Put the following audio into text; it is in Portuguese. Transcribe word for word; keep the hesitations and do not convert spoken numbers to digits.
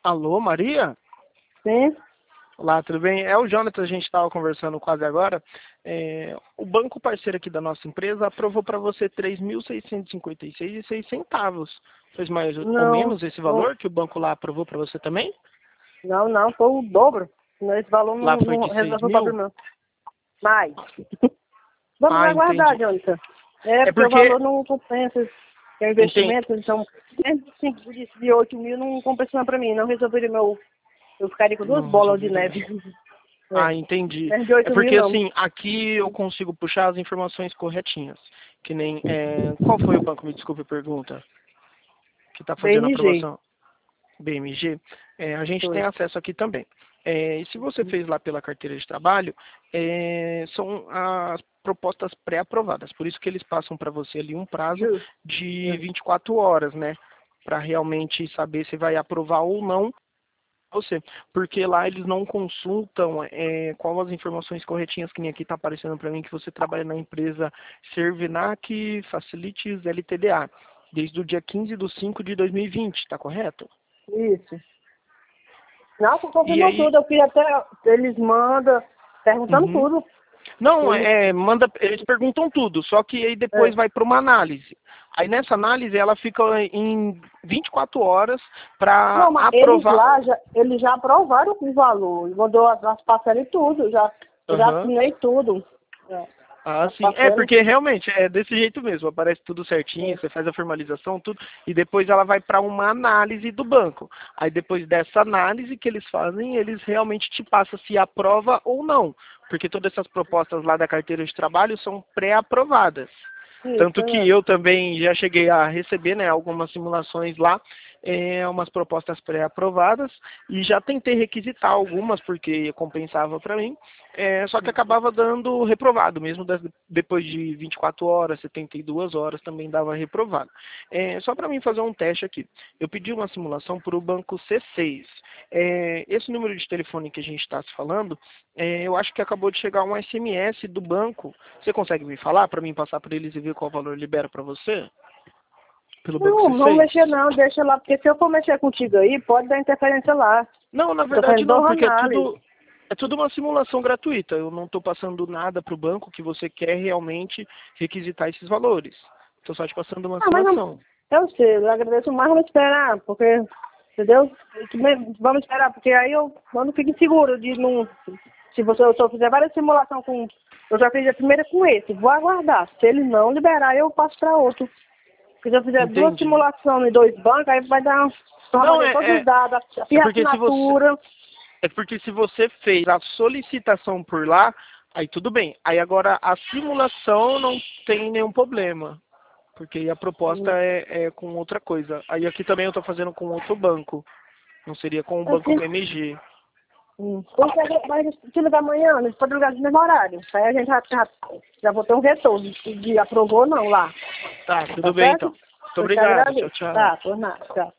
Alô, Maria? Sim. Olá, tudo bem? É o Jonathan, a gente estava conversando quase agora. É, o banco parceiro aqui da nossa empresa aprovou para você três mil seiscentos e cinquenta e seis e seis centavos. Fez mais ou Não, menos esse não, valor que o banco lá aprovou para você também? não, não, foi o dobro. Esse valor Lá não, foi não de seis resolveu o mil? problema. Mais. Vamos Ah, aguardar, entendi. Jonathan. É, É porque o porque, valor não compensa. Que é entendi. investimento, então, cinco de de oito mil não compensa para mim. Não resolveria meu. Eu ficaria com duas Não bolas de resolveria. neve. Ah, É. entendi. Menos de É oito mil, porque não. assim, aqui eu consigo puxar as informações corretinhas. Que nem, é, qual foi o banco, me desculpe a pergunta, que está fazendo a B M G. aprovação? B M G, é, a gente tem Foi. acesso aqui também. É, e se você fez lá pela carteira de trabalho, é, são as propostas pré-aprovadas. Por isso que eles passam para você ali um prazo Justo. de vinte e quatro horas, né? Para realmente saber se vai aprovar ou não você. Porque lá eles não consultam é, qual as informações corretinhas que nem aqui está aparecendo para mim, que você trabalha na empresa Servinac Facilities L T D A, desde o dia quinze de cinco de dois mil e vinte, está correto? Isso. Não, E confirmou aí, tudo. Eu fiz até. Eles mandam, perguntando uhum. tudo. Não, Eles. é, manda, eles perguntam tudo, só que aí depois É. vai para uma análise. Aí nessa análise ela fica em vinte e quatro horas para Não, mas eles aprovar. lá, já, eles já aprovaram o valor, mandou as, as parcelas e tudo, já, eu já Aham. assinei tudo. É, Ah, as sim. É, parcelas. porque realmente é desse jeito mesmo. Aparece tudo certinho, É. você faz a formalização, tudo, e depois ela vai para uma análise do banco. Aí depois dessa análise que eles fazem, eles realmente te passam se aprova ou não. Porque todas essas propostas lá da carteira de trabalho são pré-aprovadas. Isso, Tanto que é. eu também já cheguei a receber, né, algumas simulações lá, é, umas propostas pré-aprovadas, e já tentei requisitar algumas porque compensava para mim, é, só que acabava dando reprovado, mesmo das- depois de vinte e quatro horas, setenta e duas horas também dava reprovado. É, só para mim fazer um teste aqui, eu pedi uma simulação para o banco C seis. É, esse número de telefone que a gente está se falando, é, eu acho que acabou de chegar um S M S do banco. Você consegue me falar para mim passar para eles e ver qual valor libera para você? Pelo banco Não, C não seis? mexer não, deixa lá, porque se eu for mexer contigo aí, pode dar interferência lá. Não, na Eu tô verdade fazendo não, duas porque é análises. tudo, é tudo uma simulação gratuita. Eu não estou passando nada para o banco que você quer realmente requisitar esses valores. Estou só te passando uma Ah, mas não, simulação. eu sei, eu agradeço mais, vamos esperar, porque, entendeu? Vamos esperar, porque aí eu, eu não fico inseguro de não. Se você se eu fizer várias simulações com. Eu já fiz a primeira com esse, vou aguardar. Se ele não liberar, eu passo para outro. Porque se eu fizer duas Entendi. simulações em dois bancos, aí vai dar. Não, Trabalhei é, todos os é, dados, é fiz a porque se você, assinatura. é porque se você fez a solicitação por lá, aí tudo bem. Aí agora a simulação não tem nenhum problema. Porque aí a proposta Hum, é, é com outra coisa. Aí aqui também eu estou fazendo com outro banco. Não seria com o banco assim, B M G. hum. Porque a gente vai te ligar amanhã, a gente pode ligar no mesmo horário. Aí a gente já, já, já vou ter um retorno de, de aprovou ou não lá. Tá, Tá tudo bem certo? então. Muito Eu te obrigado. Tchau, agradeço. tchau. Tá, por nada. Tchau.